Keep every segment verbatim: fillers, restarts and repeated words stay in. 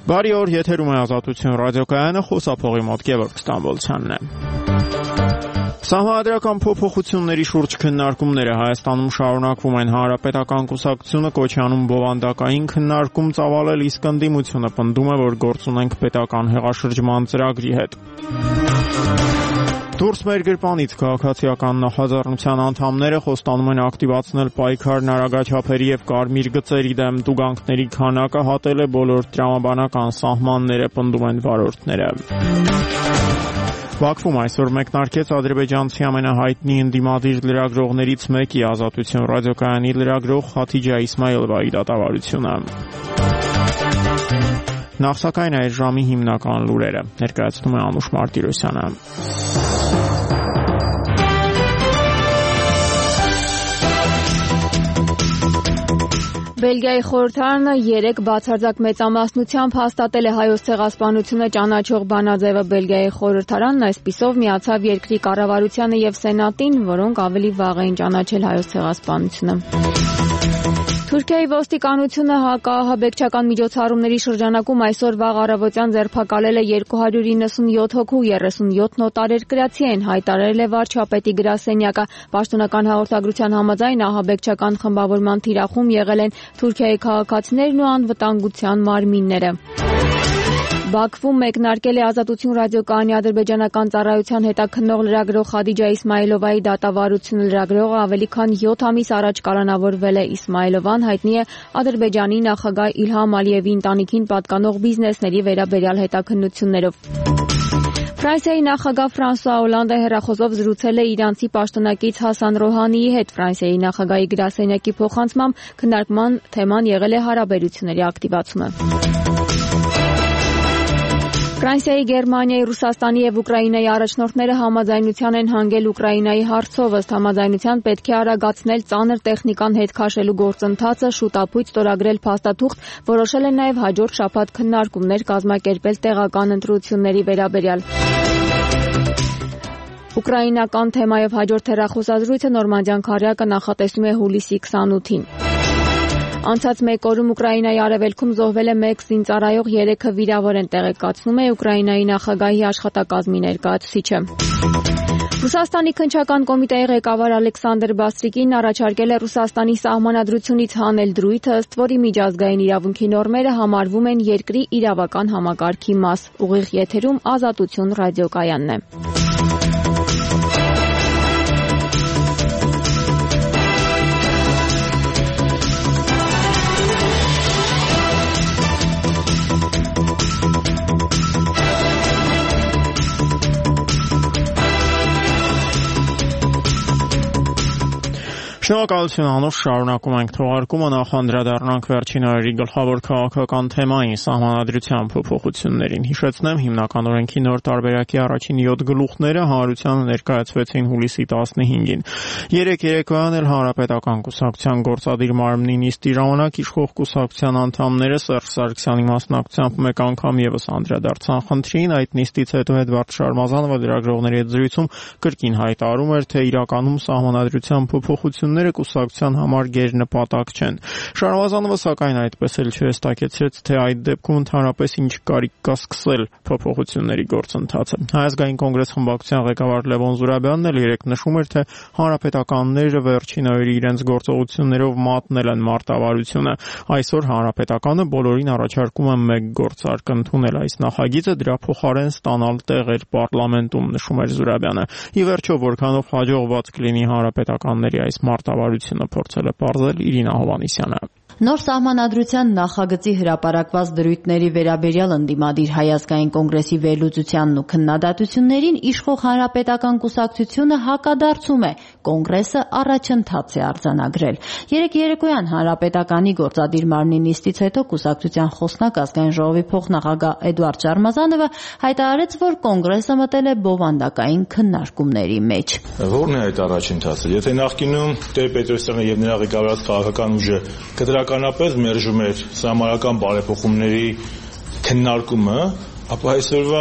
Բարի օր, եթերում է Ազատություն ռադիոկայանը, խոսափողի մոտ Գևորգ Ստամբոլցյանն է։ Սահմանադրական փոփոխությունների շուրջ քննարկումները Հայաստանում շարունակվում են։ Հանրապետական կուսակցությունը կոչ է անում բովանդակային քննարկում ծավալել, իսկ ընդդիմությունը պնդում է, որ գործ ունենք պետական հեղաշրջման ծրագրի հետ։ Դուրս մեր գրպանից քաղաքացիական նախաձեռնության անդամները խոստանում են ակտիվացնել պայքարն արագաչափերի եւ կարմիր գծերի դեմ։ Տուգանքների քանակը հատել է բոլոր տրամաբանական սահմանները, պնդում են վարորդները։ Բաքվում այսօր մեկնարկեց ադրբեջանցի ամենահայտնի ընդդիմադիր լրագրողներից մեկի Ազատություն ռադիոկայանի լրագրող Խաթիջա Իսմայիլովայի դատավարությունը։ Նախ սակայն այս ժամի հիմնական լուրերը ներկայացնում է Անուշ Մարտիրոսյանը։ Բելգիայի խորհրդարանը երեկ բացարձակ մեծամասնությամբ հաստատել է Հայոց ցեղասպանությունը ճանաչող բանաձևը։ Բելգիայի խորհրդարանն այսպիսով միացավ երկրի կառավարությանը եւ սենատին, որոնք ավելի վաղ էին ճանաչել Հայոց ցեղասպանությունը։ Թուրքիայի ոստիկանությունը հակաահաբեկչական միջոցառումների շրջանակում այսօր վաղ առավոտյան ձերբակալել է երկու հարյուր իննսունյոթ հոգու, երեսունյոթ նոտարերկրացի են, հայտարարել է վարչապետի գրասենյակը։ Պաշտոնական հաղորդագրության համաձայն ահաբեկչական խմբավորման թիրախում եղել են Թուրքիայի քաղաքացիներն ու անվտանգության մարմինները։ Բաքվում մեկնարկել է Ազատություն ռադիոկայանի ադրբեջանական ծառայության հետաքննող լրագրող Խադիջա Իսմայիլովայի դատավարությունը։ Լրագրողը ավելի քան յոթ ամիս առաջ կալանավորվել է։ Իսմայիլովան հայտնի է Ադրբեջանի նախագահ Իլհամ Ալիևի ընտանիքին պատկանող բիզնեսների վերաբերյալ հետաքննություններով։ Ֆրանսիայի նախագահ Ֆրանսուଆ Օլանդը հեռախոսով զրուցել է իրանցի պաշտոնակից Հասան Ռոհանիի հետ։ Ֆրանսիայի նախագահի գրասենյակի փոխանցմամբ քննարկման թեման եղել է հարաբերությունների ակտիվացումը։ Ֆրանսիայի, Գերմանիայի, Ռուսաստանի եւ Ուկրաինայի առաջնորդները համաձայնության են հանգել Ուկրաինայի հարցով։ Ըստ համաձայնության պետք է արագացնել ծանր տեխնիկան հետ քաշելու գործընթացը, շուտապույտ ստորագրել փաստաթուղթ, որոշել են նաեւ հաջորդ շաբաթ քննարկումներ կազմակերպել տեղական ընտրությունների վերաբերյալ։ Ուկրաինական թեմայով հաջորդ հեռախոսազրույցը Նորմանդյան քառյակը նախատեսում է հուլիսի քսանութին։ Անցած մեկ օրում Ուկրաինայի արևելքում զոհվել է մեկ զինծառայող, երեքը վիրավոր են, տեղեկացնում է Ուկրաինայի նախագահի աշխատակազմի ներկայացուցիչը։ Ռուսաստանի քննչական կոմիտեի ղեկավար Ալեքսանդր Բաստրիկին առաջարկել է Ռուսաստանի սահմանադրությունից հանել դրույթը, ըստ որի միջազգային իրավունքի նորմերը համարվում են երկրի իրավական համակարգի մաս։ Ուղիղ եթերում Ազատություն ռադիոկայանն է։ Շնորհակալություն Անուշ, շարունակում ենք թողարկումը, նախ անդրադառնանք վերջին օրերի գլխավոր քաղաքական թեմային սահմանադրության փոփոխություններին։ Հիշեցնեմ, հիմնական օրենքի նոր տարբերակի առաջին յոթ գլուխները հանրությանը ներկայացվեցին հուլիսի տասնհինգին։ Երեկ երեկոյան էլ Հանրապետական կուսակցության գործադիր մարմնի նիստի ժամանակ իշխող կուսակցության անդամները Սերժ Սարգսյանի մասնակցությամբ մեկ անգամ եւս անդրադարձան խնդրին։ Այդ նիստից հետո Էդվարդ Շարմազանովը լրագրողների հետ զրույցում կրկին հայտարարում էր, թե իրականում սահմանադրության փոփոխությունները կուսակցության համար գերնպատակ չեն։ Շարմազանովը սակայն այդպես էլ չհստակեցրեց, թե այդ դեպքում ընդհանրապես ինչ կարիք կա սկսել փոփոխությունների գործընթացը։ Հայ ազգային կոնգրես խմբակցության ղեկավար Լևոն Զուրաբյանն էլ երեկ նշում էր, թե հանրապետականները վերջին օրերի իրենց գործողություններով մատնել են մարտավարությունը։ Այսօր հանրապետականը բոլորին առաջարկում է մեկ գործարք ընդունել այս նախագիծը, դրա փոխարեն ստանալ տեղեր պարլամենտում, նշում էր Զուրաբյանը։ Ի վերջո, որքանով հաջողված կլինի հանրապետականների այս մարտավարությունը, փորձել է պարզել Իրինա Հովհաննիսյանը։ Նոր սահմանադրության նախագծի հրապարակված դրույթների վերաբերյալ ընդդիմադիր Հայ ազգային կոնգրեսի վերլուծությանն ու քննադատություններին իշխող Հանրապետական կուսակցությունը հակադարձում է, կոնգրեսը առաջընթաց է արձանագրել։ Երեկ երեկոյան Հանրապետականի գործադիր մարմնի նիստից հետո կուսակցության խոսնակ ազգային ժողովի փոխնախագահ Էդվարդ Շարմազանովը հայտարարեց, որ կոնգրեսը մտել է բովանդակային քննարկումների մեջ։ Որն է այդ առաջընթացը։ Եթե նախկինում Տեր-Պետրոսյանը եւ նրա ղեկավարած քաղաքական ուժը կտրականապես մերժում էր սահմանական բարեփոխումների քննարկումը, ապա այսօրվա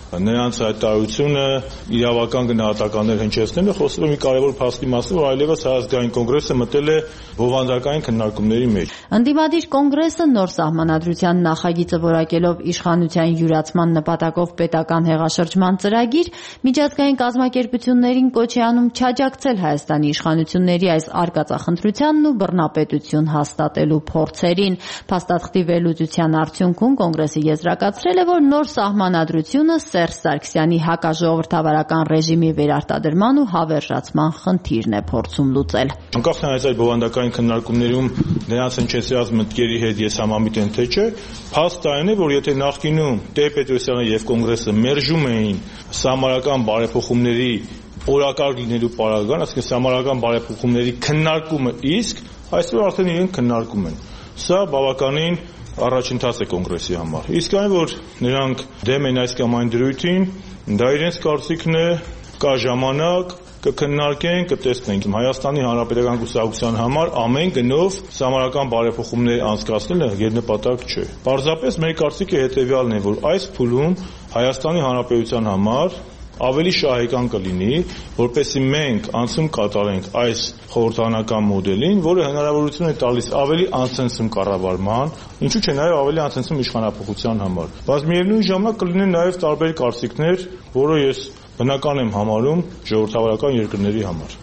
նրանց հայտարարությունը իրավական գնահատականներ հնչեցնելը խոսում է մի կարևոր փաստի մասին, որ այլևս Հայազգային կոնգրեսը մտել է բովանդակային քննարկումների մեջ։ Ընդդիմադիր կոնգրեսը նոր սահմանադրության նախագիծը որակելով իշխանության յուրացման նպատակով պետական հեղաշրջման ծրագիր, միջազգային կազմակերպություններին կոչ է անում չաջակցել Հայաստանի իշխանությունների այս արկածախնդրությանն ու բռնապետություն հաստատելու փորձերին։ Փաստաթղթի վերլուծության արդյունքում կոնգրեսը եզրակացրել է, որ նոր սահմանադրությունը Սերժ Սարգսյանի հակաժողովրդավարական ռեժիմի վերարտադրման ու հավերժացման խնդիրն է փորձում լուծել։ Անկախ նրանից այդ բովանդակային քննարկումներում նրանց հնչեցրած մտքերի հետ ես համամիտ եմ թե չէ, փաստը այն է, որ եթե նախկինում Տեր-Պետրոսյանը եւ կոնգրեսը մերժում էին սահմանական բարեփոխումների օրակարգ լինելու պարագան, այսինքն սահմանական բարեփոխումների քննարկումը իսկ, այսօր արդեն իրենք քննարկում են։ Սա բավականին առաջընթաց է կոնգրեսի համար։ Իսկ այն, որ նրանք դեմ են այս կամ այն դրույթին, դա իրենց կարծիքն է, կա ժամանակ, կքննարկենք, կտեսնենք։ Հայաստանի Հանրապետական կուսակցության համար ամեն գնով սահմանական բարեփոխումներ անցկացնելը գերնպատակ չէ։ Պարզապես մեր կարծիքը հետևյալն է, որ այս փուլում Հայաստանի Հանրապետության համար ավելի շահեկան կլինի, որպեսզի մենք անցում կատարենք այս խորհրդանական մոդելին, որը հնարավորություն է տալիս ավելի անցնցում կառավարման, ինչու՞ չէ նաև ավելի անցնցում իշխանափոխության համար։ Բայց միևնույն ժամանակ կլինեն նաև տարբեր կարծիքներ, որը ես բնական եմ համարում ժողովրդավարական երկրների համար։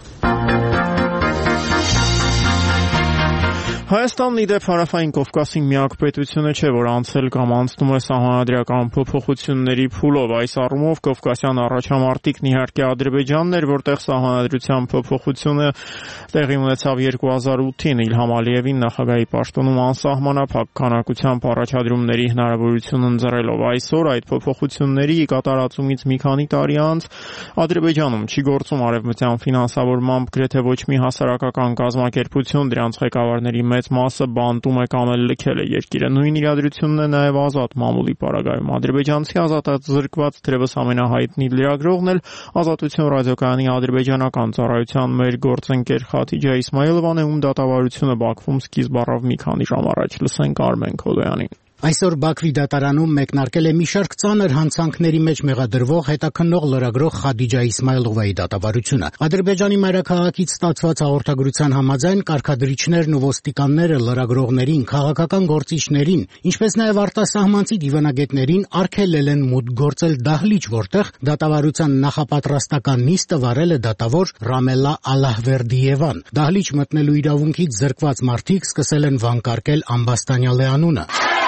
Հայաստանն ի դեպ Հարավային Կովկասի միակ պետությունը չէ, որ անցել կամ անցնում է սահմանադրական փոփոխությունների փուլով։ Այս առումով կովկասյան առաջամարտիկն իհարկե Ադրբեջանն էր, որտեղ սահմանադրության փոփոխությունը տեղի ունեցավ երկու հազար ութին Իլհամ Ալիևին նախագահի պաշտոնում անսահմանափակ քանակությամբ առաջադրումների հնարավորություն ընձեռելով։ Այսօր այդ փոփոխությունների կատարածումից մի քանի տարի անց Ադրբեջանում չի գործում արևմտյան ֆինանսավորմամբ գրեթե ոչ մի հասարակական կազմակերպություն, դրանց ղեկավարների մեծ մասը բանտում է կամ էլ լքել է երկիրը։ Նույն իրադրությունն է նաև ազատ մամուլի պարագայում։ Ադրբեջանցի ազատազրկված թերևս ամենահայտնի լրագրողն էլ Ազատություն ռադիոկայանի ադրբեջանական ծառայության մեր գործընկեր Խաթիջա Իսմայելովան է, ում դատավարությունը Բաքվում սկիզբ առավ մի քանի ժամ առաջ։ Լսենք Արմեն Քոլոյանին։ Այսօր Բաքվի դատարանում մեկնարկել է մի շարք ծանր հանցանքների մեջ մեղադրվող հետաքննող լրագրող Խադիջա Իսմայելովայի դատավարությունը։ Ադրբեջանի մայրաքաղաքից ստացված հաղորդագրության համաձայն կարգադրիչներն ու ոստիկանները լրագրողներին, քաղաքական գործիչներին, ինչպես նաև արտասահմանցի դիվանագետներին արգելել են մուտք գործել դահլիճ, որտեղ դատավարության նախապատրաստական նիստը վարել է դատավոր Ռամելլա Ալլահվերդիևան։ Դահլիճ մտնելու իրավունքից զրկված մարդիկ սկսել են վանկարկել Ամբաստանյալի անունը։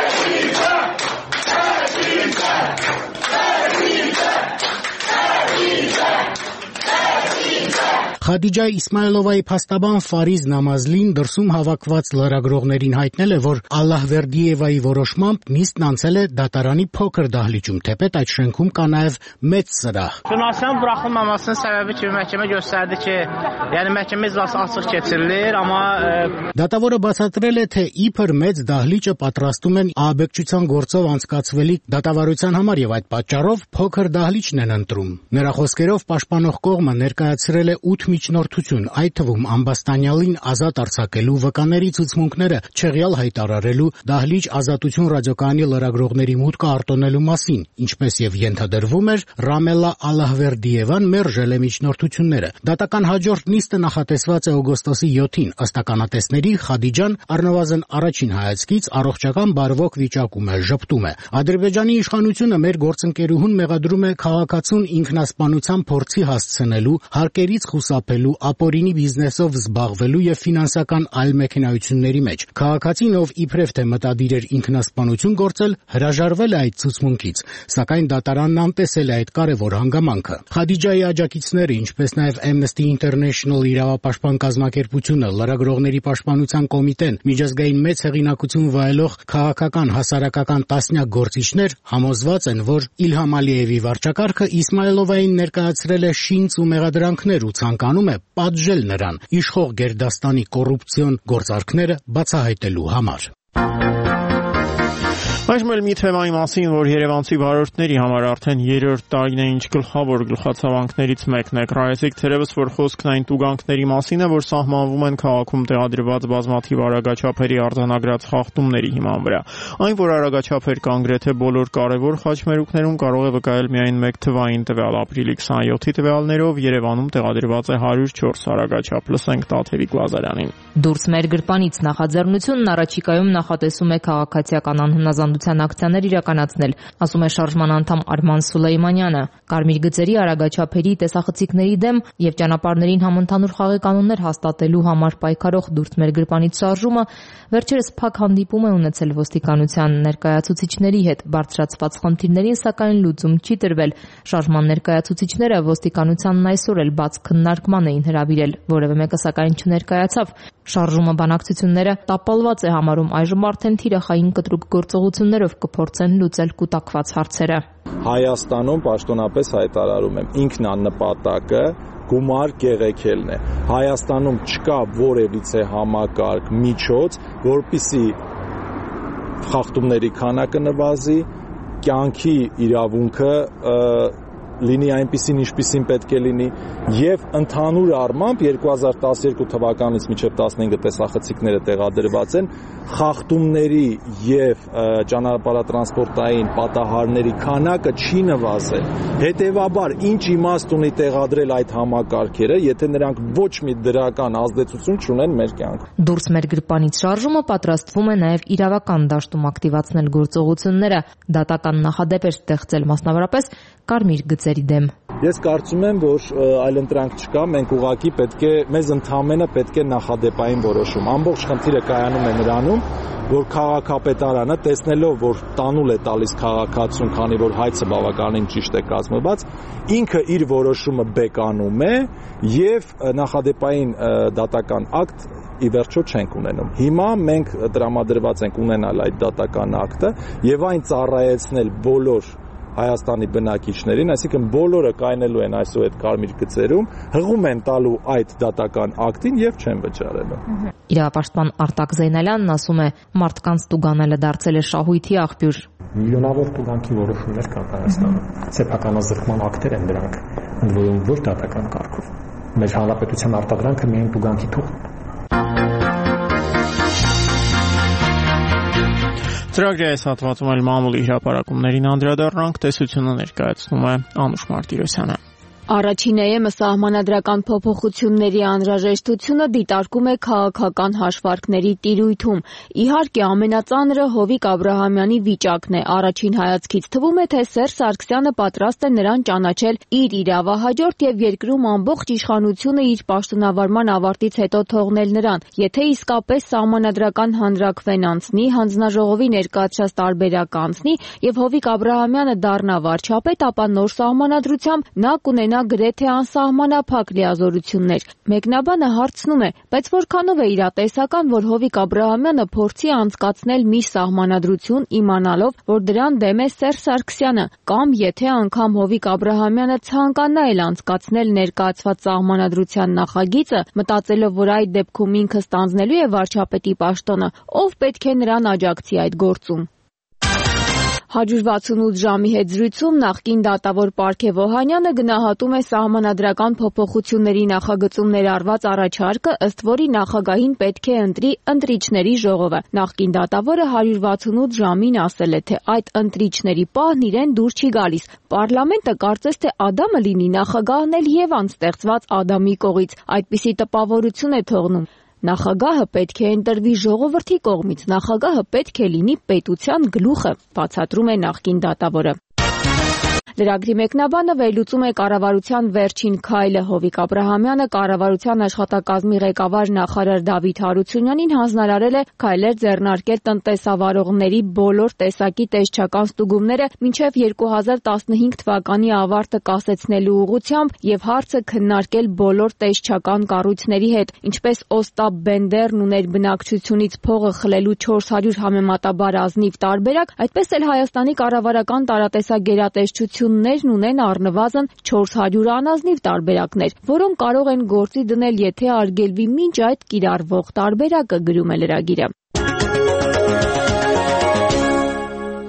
Խադիջա Իսմայելովայի փաստաբան Ֆարիզ Նամազլին դրսում հավաքված լրագրողներին հայտնել է, որ Ալլահվերդիևայի որոշմամբ նիստն անցել է դատարանի փոքր դահլիճում, թեպետ այդ շենքում կա նաև մեծ սրահ։ Jurnalistlərin buraxılmamasının səbəbi kimi məhkəmə göstərdi ki, yəni məhkəmə iclası açıq keçirilir, amma Դատավորը բացատրել է, թե իբր մեծ դահլիճը պատրաստում են ահաբեկչության գործով անցկացվելիք դատավարության համար եւ այդ պատճառով փոքր դահլիճն են ընտրում։ Նրա խոսքերով պաշտպանող կողմը ներկայացրել է ութ միջնորդություն, այդ թվում Ամբաստանյալին ազատ արձակելու, վկաների ցուցմունքները չեղյալ հայտարարելու, դահլիճ Ազատություն ռադիոկայանի լրագրողների մուտքը արտոնելու մասին, ինչպես եւ ենթադրվում էր, Ռամելլա Ալլահվերդիևան մերժել է միջնորդությունները։ Դատական հաջորդ նիստը նախատեսված է օգոստոսի յոթին, ըստ ականատեսների Խադիջան առնվազն առաջին հայացքից առողջական բարվոք վիճակում է, ժպտում է։ Ադրբեջանի իշխանությունը մեր գործընկերուհուն մեղադրում է քաղաքացուն ինքնասպանության փորձի հասցնելու, հարկերից խուսափելու, ապօրինի բիզնեսով զբաղվելու եւ ֆինանսական այլ մեքենայությունների մեջ։ Քաղաքացին, ով իբրև թե մտադիր էր ինքնասպանություն գործել, հրաժարվել է այդ ցուցմունքից, սակայն դատարանն անտեսել է այդ կարևոր հանգամանքը։ Խադիջայի աջակիցները, ինչպես նաև Amnesty International իրավապաշտպան կազմակերպությունը, լրագրողների պաշտպանության կոմիտեն, միջազգային մեծ հեղինակություն վայելող քաղաքական հասարակական տասնյակ գործիչներ համոզված են, որ Իլհամ Ալիևի վարչակարգը Իսմայելովային ներկայացրել է շինծ ու մեղադրանքներ ու ցանկանում է պատժել նրան իշխող Գերդաստանի կոռուպցիոն գործարքները բացահայտելու համար։ Այժմ էլ մի թեմայի մասին, որ երևանցի վարորդների համար արդեն երրորդ տարին է ինչ գլխավոր գլխացավանքներից մեկն է։ Կրայեսիկ թերևս որ խոսքն այն տուգանքների մասին է, որ սահմանվում են քաղաքում տեղադրված բազմաթիվ արագաչափերի արձանագրած խախտումների հիման վրա։ Այն, որ արագաչափեր կան գրեթե բոլոր կարևոր խաչմերուկներում, կարող է վկայել միայն մեկ թվային տվյալ՝ ապրիլի քսանյոթի տվյալներով Երևանում տեղադրված է հարյուր չորս արագաչափ։ Լսենք Տաթևիկ Լազարյանին։ Դուրս մեր գրպանից նախաձեռնությունն առաջիկայում նախատեսում է քաղաքացիական անհնազանդության ակցիաներ իրականացնել, ասում է շարժման անդամ Արման Սուլեյմանյանը։ Կարմիր գծերի արագաչափերի տեսախցիկների դեմ եւ ճանապարհներին համընդհանուր խաղի կանոններ հաստատելու համար պայքարող դուրս մեր գրպանից շարժումը վերջերս փակ հանդիպում է ունեցել ոստիկանության ներկայացուցիչների հետ։ Բարձրացված խնդիրներին սակայն լուծում չի տրվել։ Շարժման ներկայացուցիչները ոստիկանությանն այսօր էլ բաց քննարկման էին հրավիրել, որևէ մեկը սակայն չներկայացավ։ Շարժումը բանակցությունները տապալված է համարում, այժմ արդեն թիրախային կտրուկ գործողություններով կփորձեն լուծել կուտակված հարցերը։ Հայաստանում պաշտոնապես հայտարարում եմ, ինքնանպատակը գումար կեղեքելն է։ Հայաստանում չկա որևիցե համակարգ միջոց, որպեսզի խախտումների քանակը նվազի, կյանքի իրավունքը լինի այնպիսին, ինչպիսին պետք է լինի, եւ ընդհանուր առմամբ երկու հազար տասներկու թվականից մինչև տասնհինգը տեսախցիկները տեղադրված են, խախտումների եւ ճանապարհատրանսպորտային պատահարների քանակը չի նվազել։ Հետեւաբար, ինչ իմաստ ունի տեղադրել այդ համակարգերը, եթե նրանք ոչ մի դրական ազդեցություն չունեն մեր կյանքում։ Դուրս մեր գրպանից շարժումը պատրաստվում է նաեւ իրավական դաշտում ակտիվացնել գործողությունները, դատական նախադեպ էր ստեղծել մասնավորապես կարմիր գծերի դեմ։ Ես կարծում եմ, որ այլընտրանք չկա, մենք ուղղակի պետք է մեզ ընդհանրապես պետք է նախադեպային որոշում։ Ամբողջ խնդիրը կայանում է նրանում, որ քաղաքապետարանը տեսնելով, որ տանուլ է տալիս քաղաքացուն, քանի որ հայցը բավականին ճիշտ է կազմված, ինքը իր որոշումը բեկանում է եւ նախադեպային դատական ակտ ի վերջո չենք ունենում։ Հիմա մենք տրամադրված ենք ունենալ այդ դատական ակտը եւ այն ծառայեցնել բոլոր Հայաստանի բնակիչներին, այսինքն բոլորը կայնելու են այսօր այդ կարմիր գծերում, հղում են տալու այդ դատական ակտին եւ չեն վճարելու։ Իրավապաշտպան Արտակ Զեյնալյանն ասում է, մարդկանց տուգանելը դարձել է շահույթի աղբյուր։ Միլիոնավոր տուգանքի որոշումներ կան Հայաստանում։ Սեփականազրկման ակտեր են դրանք, ընդ որում ոչ դատական կարգով։ Մեր հանրապետության արտադրանքը միայն տուգանքի թուղթ է։ Ծրագրի այս հատվածում էլ մամուլի հրապարակումներին անդրադառնանք, տեսությունը ներկայացնում է Անուշ Մարտիրոսյանը։ Առաջին է սահմանադրական փոփոխությունների անհրաժեշտությունը դիտարկում է քաղաքական հաշվարկների տիրույթում։ Իհարկե, ամենածանրը Հովիկ Աբրահամյանի վիճակն է։ Առաջին հայացքից թվում է, թե Սերժ Սարգսյանը պատրաստ է նրան ճանաչել իր իրավահաջորդ եւ երկրում ամբողջ իշխանությունը իր պաշտոնավարման ավարտից հետո թողնել նրան։ Եթե իսկապես սահմանադրական հանրաքվեն անցնի, հանձնաժողովի ներկայացած տարբերակ անցնի եւ Հովիկ Աբրահամյանը դառնա վարչապետ, ապա նոր սահմանադրությամբ նա կունենա գրեթե անսահմանափակ լիազորություններ։ Մեկնաբանը հարցնում է, բայց որքանով է իրատեսական, որ Հովիկ Աբրահամյանը փորձի անցկացնել մի սահմանադրություն իմանալով, որ դրան դեմ է Սերժ Սարգսյանը, կամ եթե անգամ Հովիկ Աբրահամյանը ցանկանա էլ անցկացնել ներկայացված սահմանադրության նախագիծը, մտածելով, որ այդ դեպքում ինքը ստանձնելու է վարչապետի պաշտոնը, ով պետք է նրան աջակցի այդ գործում։ հարյուր վաթսունութ ժամի հետ զրույցում նախկին դատավոր Պարքև Օհանյանը գնահատում է սահմանադրական փոփոխությունների նախագծում ներառված առաջարկը, ըստ որի նախագահին պետք է ընտրի ընտրիչների ժողովը։ Նախկին դատավորը հարյուր վաթսունութ ժամին ասել է, թե այդ ընտրիչների պահն իրեն դուր չի գալիս։ Պարլամենտը կարծես թե Ադամը լինի, նախագահն էլ Եվան ստեղծված Ադամի կողից։ Այդպիսի տպավորություն է թողնում։ Նախագահը պետք է ընտրվի ժողովրդի կողմից, նախագահը պետք է լինի պետության գլուխը, բացատրում է նախկին դատավորը։ Լրագրի մեկնաբանը վերլուծում է կառավարության վերջին քայլը։ Հովիկ Աբրահամյանը կառավարության աշխատակազմի ղեկավար նախարար Դավիթ Հարությունյանին հանձնարարել է քայլեր ձեռնարկել տնտեսավարողների բոլոր տեսակի տեսչական ստուգումները մինչև երկու հազար տասնհինգ թվականի ավարտը կասեցնելու ուղղությամբ եւ հարցը քննարկել բոլոր տեսչական կառույցների հետ, ինչպես Օստապ Բենդերն ուներ բնակչությունից փողը խլելու չորս հարյուր համեմատաբար ազնիվ տարբերակ, այդպես էլ Հայաստանի կառավարական տարատեսագերատեսչություն ներն ունեն առնվազն չորս հարյուր անազնիվ տարբերակներ, որոնք կարող են գործի դնել, եթե արգելվի մինչ այդ կիրառվող տարբերակը, գրում է լրագիրը։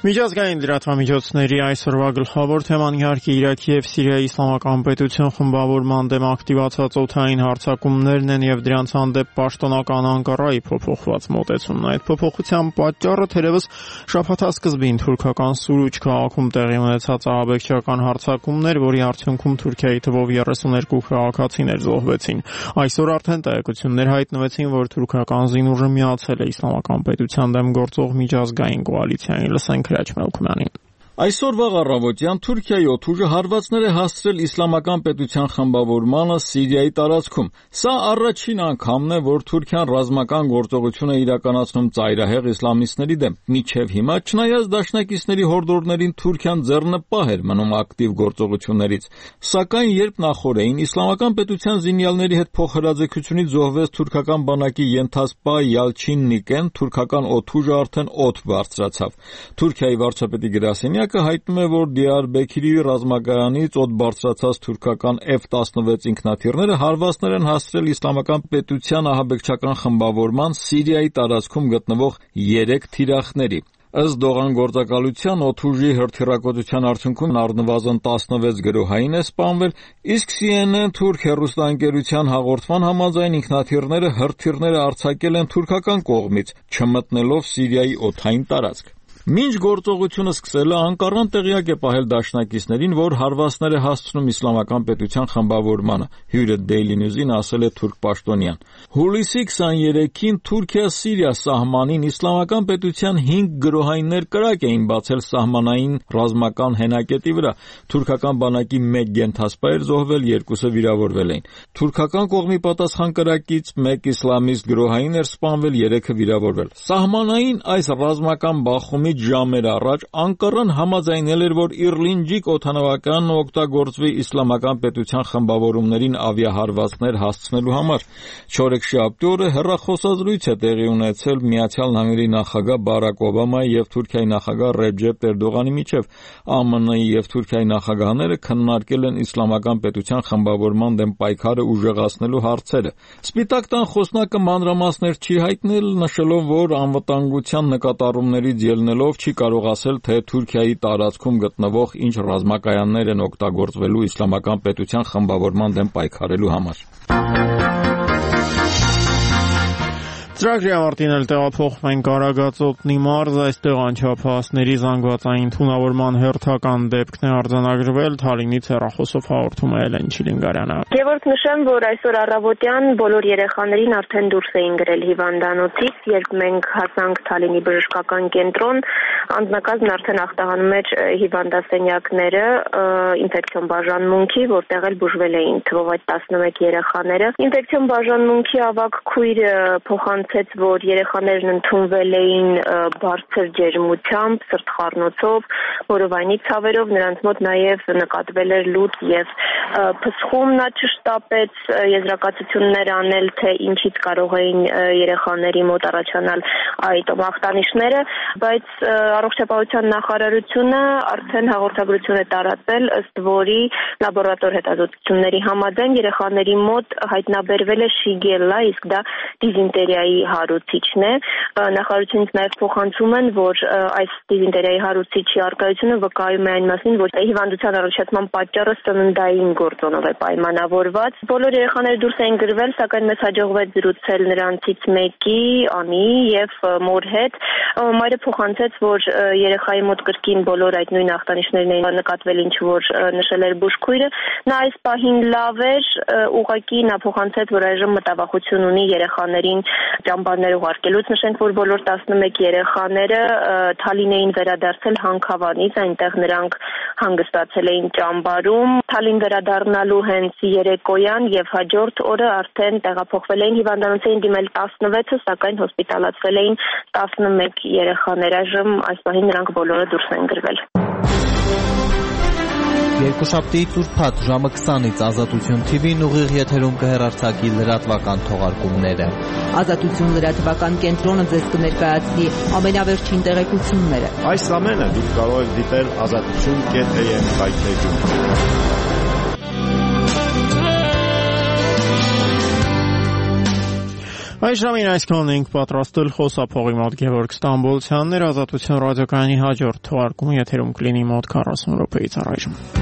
Միջազգային լրատվամիջոցների այսօրվա գլխավոր թեման իհարկե Իրաքի եւ Սիրիայի իսլամական պետություն խմբավորման դեմ ակտիվացած օդային հարձակումներն են եւ դրանց հանդեպ պաշտոնական Անկարայի փոփոխված մոտեցումն։ Այդ փոփոխության պատճառը թերևս շաբաթասկզբին թուրքական Սուրուջ քաղաքում տեղի ունեցած ահաբեկչական հարձակումներ, որի արդյունքում Թուրքիայի թվով երեսուներկու քաղաքացիներ զոհվեցին։ Այսօր արդեն տեղեկություններ հայտնվեցին, որ թուրքական զինուժը միացել է իսլամական պետության դեմ գործող միջազգային կոալիցիային։ Լսենք Քրաչ Մելքումյանին։ Այսօր վաղ առավոտյան Թուրքիայի օդուժը հարվածներ է հասցրել իսլամական պետության խմբավորմանը Սիրիայի տարածքում։ Սա առաջին անգամն է, որ Թուրքիան ռազմական գործողություն է իրականացնում ծայրահեղ իսլամիստների դեմ։ Մինչև հիմա, չնայած դաշնակիցների հորդորներին, Թուրքիան ձեռնպահ էր մնում ակտիվ գործողություններից։ Սակայն երբ նախորդին իսլամական պետության զինյալների հետ փոխհրաձգությունից զոհվեց թուրքական բանակի ենթասպա Յալչին Նիկեն, թուրքական օդուժը արդեն օդ բարձրացավ։ Թուրքիայի վարչապետի գրասենյակը հայտնում է, որ Դիարբեքիրի ռազմակայանից օդ բարձրացած թուրքական Էֆ տասնվեց ինքնաթիռները հարվածներ են հասցրել իսլամական պետության ահաբեկչական խմբավորման Սիրիայի տարածքում գտնվող երեք թիրախների։ Ըստ դողան գործակալության օդուժի հրթիռակոծության արդյունքում առնվազն տասնվեց գրոհային է սպանվել, իսկ Սի Են Են թուրք հեռուստաընկերության հաղորդման համաձայն ինքնաթիռները հրթիռները արձակել են թուրքական կողմից, չմտնելով Սիրիայի օդային տարածք։ Մինչ գործողությունը սկսելը Անկարան տեղյակ է պահել դաշնակիցներին, որ հարվածներ է հասցնում իսլամական պետության խմբավորմանը, հյուրը Daily News-ին ասել է թուրք պաշտոնյան։ Հուլիսի քսաներեքին Թուրքիա-Սիրիա սահմանին իսլամական պետության հինգ գրոհայիններ կրակ էին բացել սահմանային ռազմական հենակետի վրա։ Թուրքական բանակի մեկ գենթասպա էր զոհվել, երկուսը վիրավորվել էին։ Թուրքական կողմի պատասխան կրակից մեկ իսլամիստ գրոհային էր սպանվել, երեքը վիրավորվել։ Սահմանային այս ռազմական բախումի ժամեր առաջ Անկարան համաձայնել էր, որ Իրլինջիկ օդանավակայանն օգտագործվի իսլամական պետության խմբավորումներին ավիահարվածներ հասցնելու համար։ Չորեքշաբթի օրը հեռախոսազրույց է տեղի ունեցել Միացյալ Նահանգների նախագահ Բարակ Օբամայի եւ Թուրքիայի նախագահ Ռեջեփ Էրդողանի միջև։ Է Մ Ն-ի եւ Թուրքիայի նախագահները քննարկել են իսլամական պետության խմբավորման դեմ պայքարը ուժեղացնելու հարցերը։ Սպիտակ տան խոսնակը մանրամասներ չի հայտնել, նշելով, որ անվտանգության նկատառումներից ելնելով չի կարող ասել, թե Թուրքիայի տարածքում գտնվող ինչ ռազմակայաններ են օգտագործվելու իսլամական պետության խմբավորման դեմ պայքարելու համար։ Ծրագրի ավարտին էլ տեղափոխվում ենք Արագածոտնի մարզ, այստեղ անչափահասների զանգվածային թունավորման հերթական դեպքն է արձանագրվել, Թալինից հեռախոսով հաղորդում է Էլեն Չիլինգարյանը։ Եվորդ նշեմ, որ այսօր առավոտյան բոլոր երեխաներին արդեն դուրս էին գրել հիվանդանոցից, երբ մենք հասանք Թալինի բժշկական կենտրոն, անձնակազմն արդեն ախտահանում էր հիվանդասենյակները ինֆեկցիոն բաժանմունքի, որտեղ էլ բուժվել էին թվով այդ տասնմեկ երեխաները։ Ինֆեկցիոն բաժանմունքի ավագ քույրը փոխանցեց, որ երեխաներն ընդունվել էին բարձր ջերմությամբ, սրտխառնոցով, որովայնի ցավերով, նրանց մոտ նաև նկատվել էր լուծ եւ փսխում, նա չշտապեց եզրակացություններ անել, թե ինչից կարող էին երեխաների մոտ առաջանալ այդ մախտանիշները, բայց առողջապահության նախարարությունը արդեն հաղորդագրություն է տարածել, ըստ որի լաբորատոր հետազոտությունների համաձայն երեխաների մոտ հայտնաբերվել է շիգելլա, իսկ դա դիզենտերիայի հարուցիչն է։ Նախարարությունից նաև փոխանցում են, որ այս դիզենտերիայի հարուցիչի առկայությունը վկայում է այն մասին, որ հիվանդության առաջացման պատճառը սննդային գործոնով է պայմանավորված։ Բոլոր երեխաները դուրս էին գրվել, սակայն մեզ հաջողվեց զրուցել նրանցից մեկի, Անի եւ մոր հետ։ Մայրը փոխանցեց, որ երեխայի մոտ կրկին բոլոր այդ նույն ախտանիշներն էին նկատվել, ինչ որ նշել էր բուժքույրը։ Նա այս պահին լավ էր, ուղղակի նա փոխանցեց, որ այժմ մտավախություն ունի երեխաներին ճամբարներ ուղարկելուց։ Նշենք, որ բոլոր տասնմեկ երեխաները Թալին էին վերադարձել Հանքավանից, այնտեղ նրանք հանգստացել էին ճամբարում։ Թալին վերադառնալու հենց երեկոյան եւ հաջորդ օրը արդեն տեղափոխվել էին հիվանդանոց էին դիմել տասնվեցը, սակայն հոսպիտալացվել էին տասնմեկ երեխաներ։ Այժմ այս պահին նրանք բոլորը դուրս են գրվել։ Երկուշաբթիից ուրբաթ ժամը քսանից Ազատություն Թի Վին ուղիղ եթերում կհեռարձակի լրատվական թողարկումները։ Ազատություն լրատվական կենտրոնը ձեզ կներկայացնի ամենավերջին տեղեկությունները։ Այս ամենը դուք կարող եք դիտել ազատություն կետ էյ էմ հայտնեջում։ Այս ժամին այսքան ենք պատրաստել խոսափողի մոտ Գևորգ Ստամբոլցյանն էր, Ազատություն ռադիոկայանի հաջորդ թողարկումը եթերում կլինի մոտ քառասուն րոպեից առայժմ։